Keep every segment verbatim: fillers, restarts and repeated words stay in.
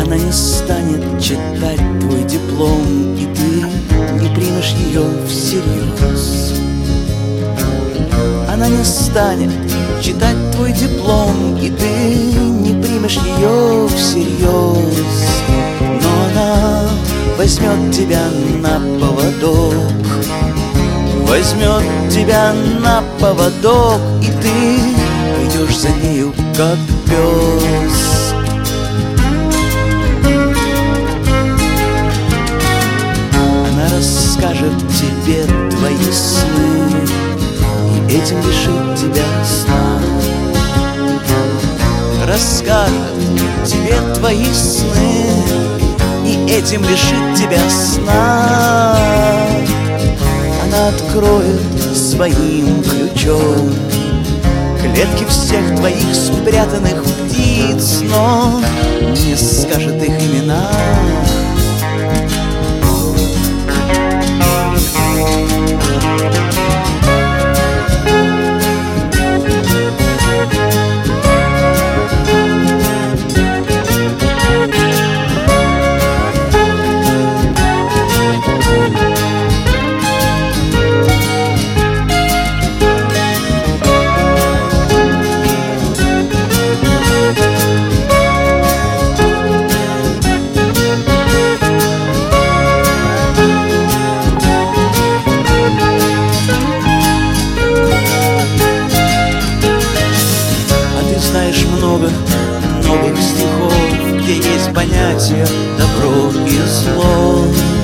Она не станет читать твой диплом, и ты не примешь ее всерьез. Она не станет читать твой диплом, и ты не примешь ее всерьез. Но она возьмет тебя на поводок, возьмет тебя на поводок, и ты пойдешь за нею, как пес. Она расскажет тебе твои сны и этим лишит тебя сна. Расскажет тебе твои сны и этим лишит тебя сна. Она откроет своим ключом клетки всех твоих спрятанных птиц, но не скажет их имена. Знаешь много новых стихов, где есть понятие добро и зло,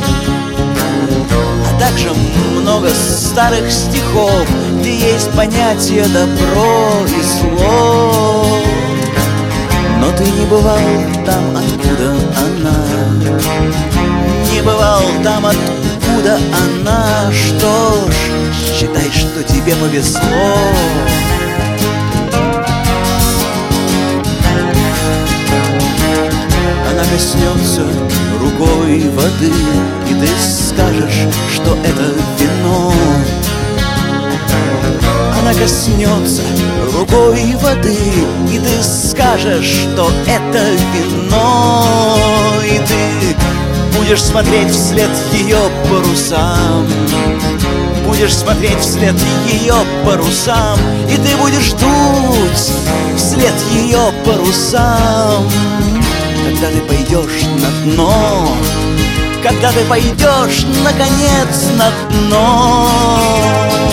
а также много старых стихов, где есть понятие добро и зло. Но ты не бывал там, откуда она, не бывал там, откуда она. Что ж, считай, что тебе повезло. Она коснется рукой воды, и ты скажешь, что это вино. Она коснется рукой воды, и ты скажешь, что это вино. И ты будешь смотреть вслед ее парусам, будешь смотреть вслед ее парусам, и ты будешь дуть вслед ее парусам. Когда ты пойдешь на дно, когда ты пойдешь наконец на дно.